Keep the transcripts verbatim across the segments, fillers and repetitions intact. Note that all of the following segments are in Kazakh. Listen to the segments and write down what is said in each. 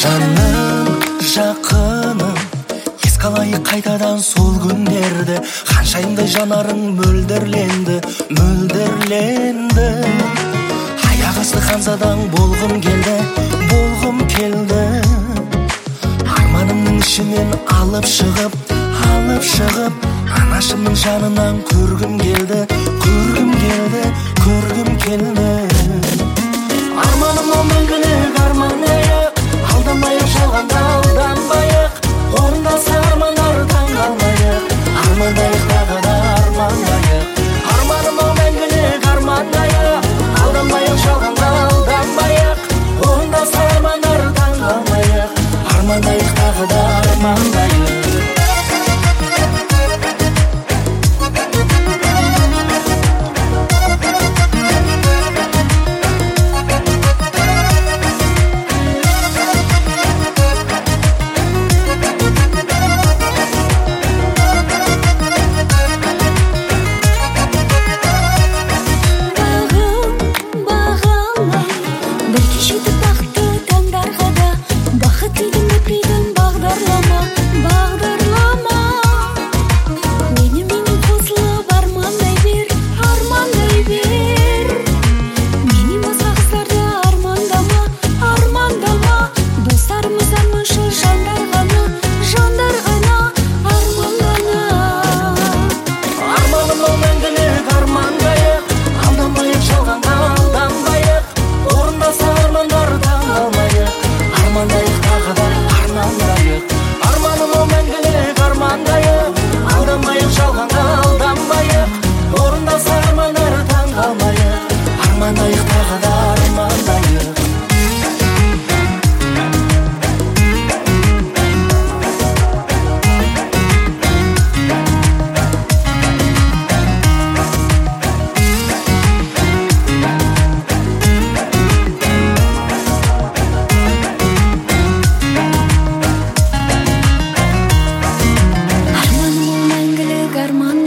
жаным жақыным еске алайық қайтадан сол күндерді, ханшайымдай жанарың мөлдірленді мөлдірленді. Аяқ асты ханзадаң болғым келді болғым келді. Арманымның ішінен алып шығып алып шығып анашымның жанынан көргім келді көргім келді көргім келді. Арманым ол мәңгілік арманайық, алданбайық жалғанда алданбайық, орындалса армандар таңғалмайық, армандайық тағы да армандайық. Арманым ол мәңгілік арманайық, алданбайық жалғанда алданбайық, орындалса армандар таңғалмайық, армандайық тағы да армандайық.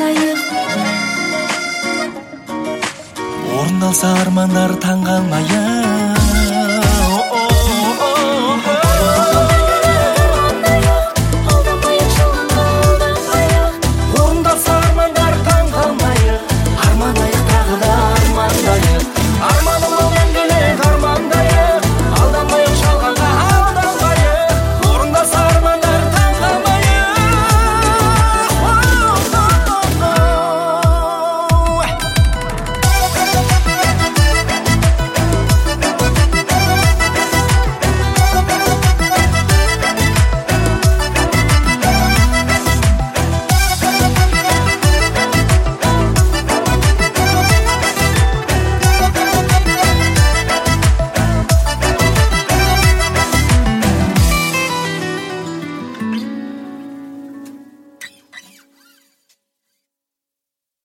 Орындалса армандар таңғалмайық,